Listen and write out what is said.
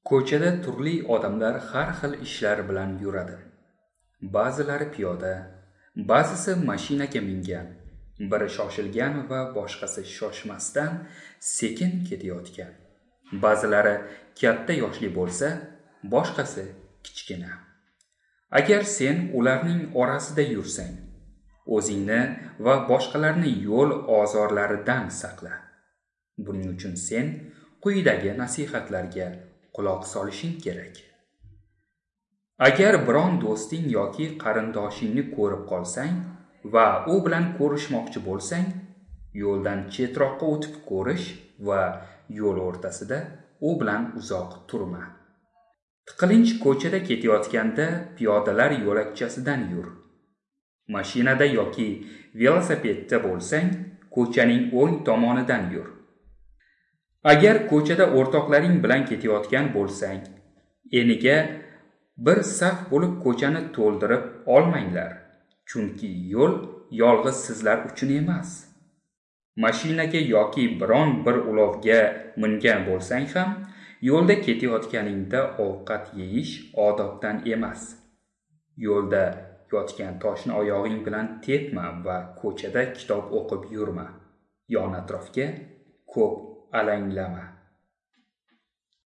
Ko'chada turli odamlar har xil ishlar bilan yuradi. Ba'zilari piyoda, ba'zisi mashinaga mingan, biri shoshilgan va boshqasi shoshmasdan sekin ketayotgan. Ba'zilari katta yoshli bo'lsa, boshqasi kichkina. Agar sen ularning orasida yursang, o'zingni va boshqalarni yo'l ozorlaridan saqla. Buning uchun sen quyidagi nasihatlarga quloq solishing kerak. Agar biron do'sting yoki qarindoshingni ko'rib qolsang va u bilan ko'rishmoqchi bo'lsang, yo'ldan chetroqqa o'tib ko'rish va yo'l o'rtasida u bilan uzoq turma. Tiqilinch ko'chada ketayotganda piyodalar yo'lakchasidan yur. Mashinada yoki velosipedda bo'lsang, ko'chaning o'ng tomonidan yur. Agar ko'chada o'rtoqlaring bilan ketayotgan bo'lsang, eniga bir saf bo'lib ko'chani to'ldirib olmanglar, chunki yo'l yolg'iz sizlar uchun emas. Mashinaga yoki biron bir ulovga mingan bo'lsang ham, yo'lda ketayotganingda ovqat yeyish odobdan emas. Yo'lda yotgan toshni oyog'ing bilan tepma va ko'chada kitob o'qib yurma. Yon atrofga ko'p alanglama.